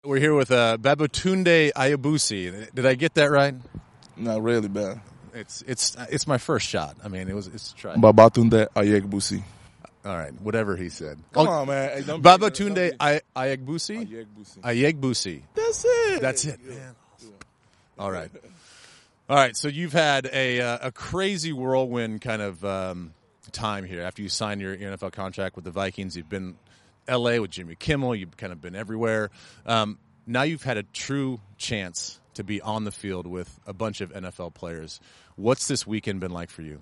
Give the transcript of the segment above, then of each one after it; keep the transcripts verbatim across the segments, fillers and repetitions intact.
We're here with uh, Babatunde Ayabusi. Did I get that right? Not really bad. It's it's it's my first shot. I mean, it was it's a try. Babatunde Ayabusi. All right, whatever he said. Come oh, on, man. Hey, don't Babatunde be, Ay- Ayagbusi? Ayagbusi. Ayagbusi. That's it. That's it, man. All right. All right, so you've had a uh, a crazy whirlwind kind of um, time here after you signed your N F L contract with the Vikings. You've been L A with Jimmy Kimmel. You've kind of been everywhere. Um, now you've had a true chance to be on the field with a bunch of N F L players. What's this weekend been like for you?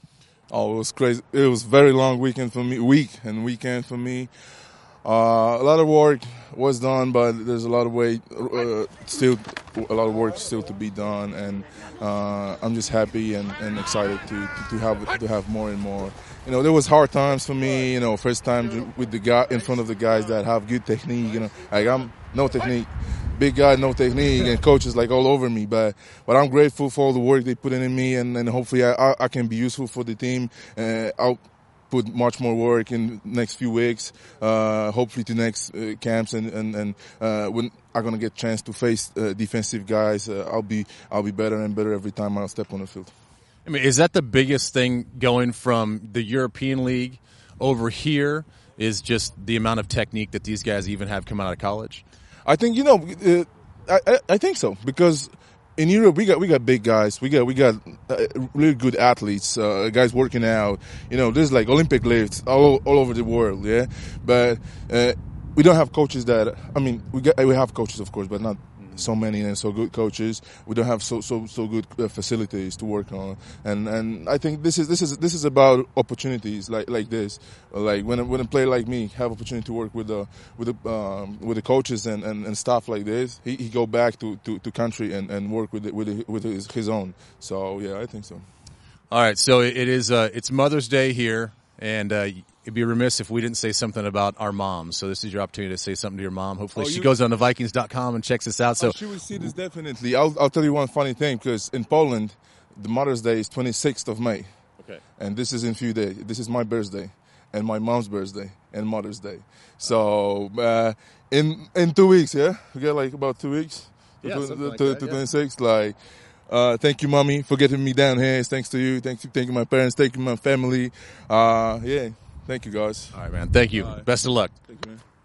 Oh, it was crazy. It was a very long weekend for me, week and weekend for me. Uh, a lot of work was done, but there's a lot of way, uh, still a lot of work still to be done, and uh, I'm just happy and, and excited to, to, to have to have more and more. You know, there was hard times for me. You know, first time with the guy in front of the guys that have good technique. You know, like I'm no technique, big guy, no technique, and coaches like all over me. But but I'm grateful for all the work they put in, in me, and, and hopefully I, I can be useful for the team. Uh, I'll put much more work in the next few weeks, uh, hopefully to next uh, camps, and and and uh, when I'm gonna get a chance to face uh, defensive guys, uh, I'll be I'll be better and better every time I step on the field. I mean, is that the biggest thing going from the European League over here? Is just the amount of technique that these guys even have come out of college? I think you know, uh, I, I I think so, because in Europe, we got we got big guys. We got we got uh, really good athletes, uh, guys working out. You know, there's like Olympic lifts all all over the world. Yeah, but uh, we don't have coaches that. I mean, we got we have coaches, of course, but not so many and so good coaches. We don't have so so so good uh, facilities to work on. And and I think this is this is this is about opportunities like like this. Like when when a player like me have opportunity to work with the with the um, with the coaches and, and, and stuff like this, he, he go back to, to, to country and, and work with it, with it, with his, his own. So yeah, I think so. All right, so it is uh, it's Mother's Day here, and uh, it'd be remiss if we didn't say something about our moms. So this is your opportunity to say something to your mom. Hopefully oh, she you, goes on to Vikings dot com and checks this out. So oh, she will see this definitely. I'll I'll tell you one funny thing, because in Poland, the Mother's Day is twenty-sixth of May. Okay. And this is in a few days. This is my birthday, and my mom's birthday, and Mother's Day. So uh, in in two weeks, yeah, we got like about two weeks. Yeah, to, something to, like to, that, to yeah. twenty-six. Like, uh, thank you, mommy, for getting me down here. It's thanks to you. Thank you, thank you, my parents. Thank you, my family. Uh, yeah, thank you, guys. all right, man. Thank you. All right. Best of luck. Thank you, man.